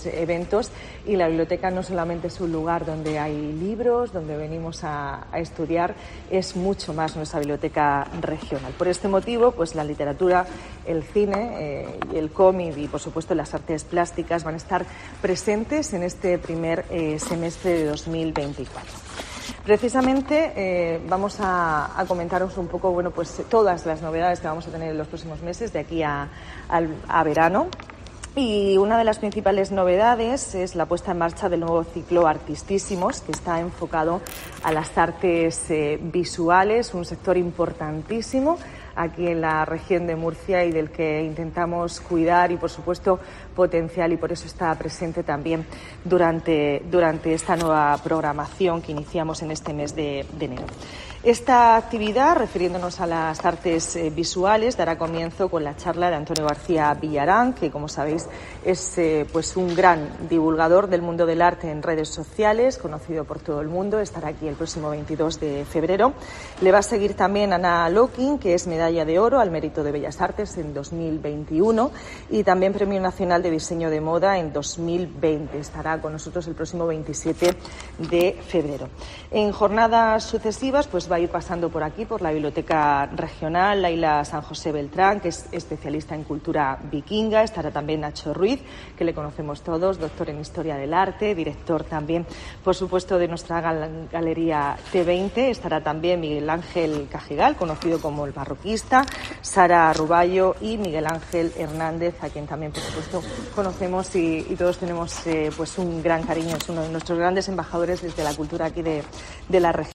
muchos eventos, y la biblioteca no solamente es un lugar donde hay libros, donde venimos a estudiar, es mucho más nuestra biblioteca regional. Por este motivo, pues la literatura, el cine y el cómic y, por supuesto, las artes plásticas van a estar presentes en este primer semestre de 2024. Precisamente vamos a comentaros un poco, pues todas las novedades que vamos a tener en los próximos meses de aquí a verano. Y una de las principales novedades es la puesta en marcha del nuevo ciclo Artistísimos, que está enfocado a las artes visuales, un sector importantísimo aquí en la región de Murcia y del que intentamos cuidar y, por supuesto, potenciar, y por eso está presente también durante esta nueva programación que iniciamos en este mes de enero. Esta actividad, refiriéndonos a las artes visuales, dará comienzo con la charla de Antonio García Villarán, que, como sabéis, es pues un gran divulgador del mundo del arte en redes sociales, conocido por todo el mundo. Estará aquí el próximo 22 de febrero. Le va a seguir también Ana Locking, que es medalla de oro al mérito de Bellas Artes en 2021 y también Premio Nacional de Diseño de Moda en 2020. Estará con nosotros el próximo 27 de febrero. En jornadas sucesivas, pues va a ir pasando por aquí, por la Biblioteca Regional, Laila San José Beltrán, que es especialista en cultura vikinga. Estará también Nacho Ruiz, que le conocemos todos, doctor en Historia del Arte, director también, por supuesto, de nuestra Galería T20. Estará también Miguel Ángel Cajigal, conocido como el barroquista, Sara Ruballo y Miguel Ángel Hernández, a quien también, por supuesto, conocemos y todos tenemos pues un gran cariño. Es uno de nuestros grandes embajadores desde la cultura aquí de la región.